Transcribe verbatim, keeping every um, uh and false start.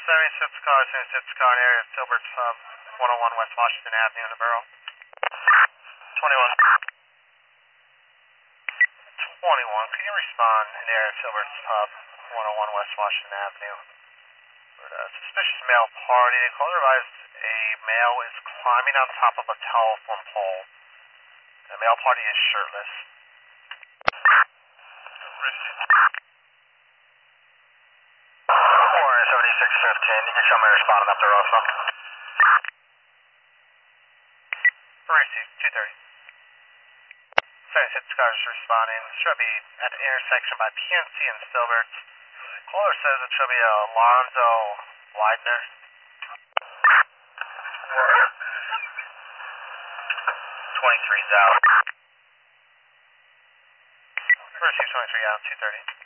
seventy-six car, seventy-six car in area of Filbert's Hub, one oh one West Washington Avenue in the borough. twenty-one. twenty-one, can you respond in the area of Filbert's Hub, one oh one West Washington Avenue? With a suspicious male party. The caller advised a male is climbing on top of a telephone pole. The male party is shirtless. seventy-six fifteen, you can show me responding up there also. Receive, two thirty. seventy-six cars responding. Should be at the intersection by P N C and Filbert. Caller says it should be Alonzo Widener. twenty-three's out. Receive twenty-three out, two thirty.